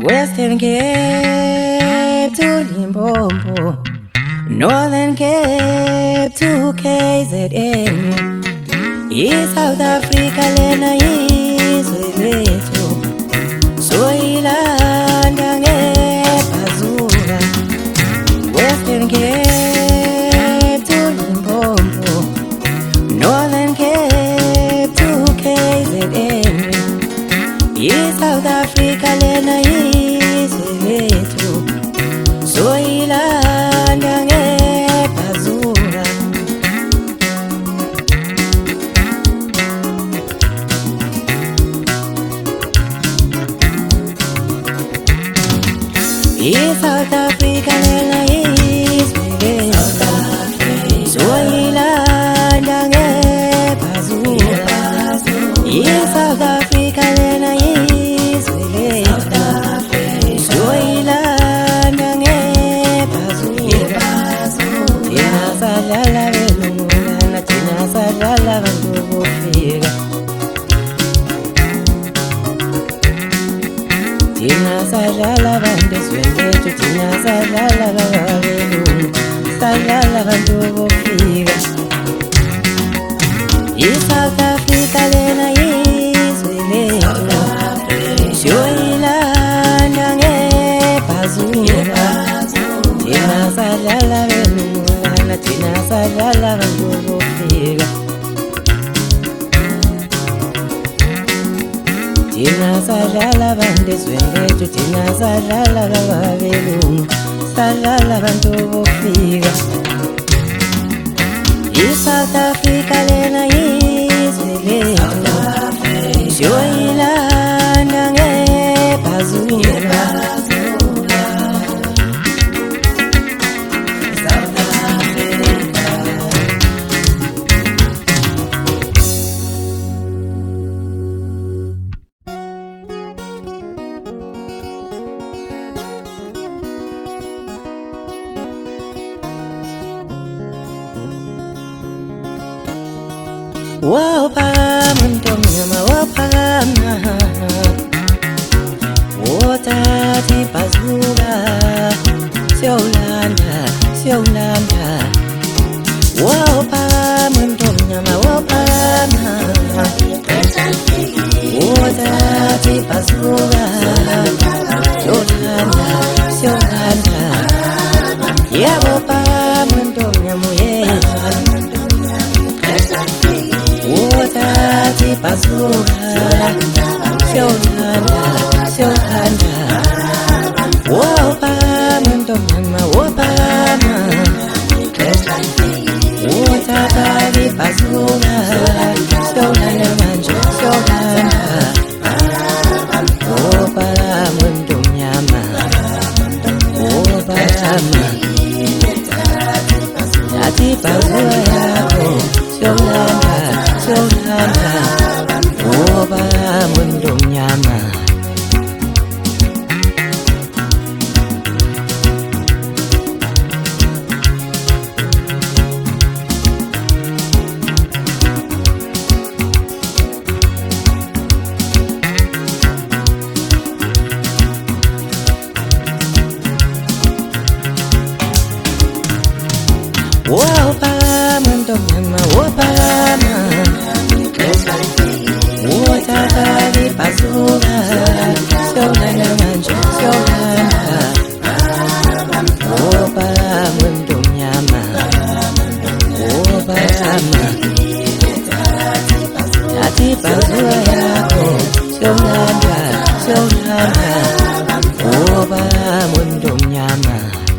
Western Cape to Limpopo, Northern Cape to KZN, East South Africa lena izwe lethu, soyilanda ngebhazuka. Western Cape to Limpopo, Northern Cape to KZN, East South Africa lena izwe lethu, soyilanda ngebhazuka. East South Africa lena izwe lethu, soyilanda ngebhazuka. East South Africa lena izwe lethu, soyilanda ngebhazuka. Thina sadlala belungana, thina sadlala bantu bofika. Thina sadlala bantu swendethu, thina sadlala babelungu, sadlala bantu bofika. South Africa lena izwe lethu, soyilanda ngebhazuka. Thina sadlala belungana, thina sadlala bantu bofika. Thina sadlala bantu swendethu, thina sadlala babelungu, sadlala bantu bofika. South Africa lena izwe lethu, soyilanda ngebhazuka. Waphakama ntomnyama waphakama, wothatha ibhazuka, siyawulanda siyawulanda. Waphakama ntomnyama waphakama, wothatha ibhazuka, siyawulanda siyawulanda. Yaphakama ntomnyama uyeza, wothatha ibhazuka, siyawulanda siyawulanda. Waphakama ntomnyama waphakama, wothatha ibhazuka, siyawulanda manje siyawulanda. Waphakama ntomnyama waphakama, thatha ibhazuka yakho, siyawulanda siyawulanda. Waphakama ntomnyama. Waphakama ntomnyama waphakama, wothatha ibhazuka, siyawulanda manje siyawulanda. Waphakama ntomnyama waphakama, thatha ibhazuka yakho, siyawulanda siyawulanda. Waphakama ntomnyama.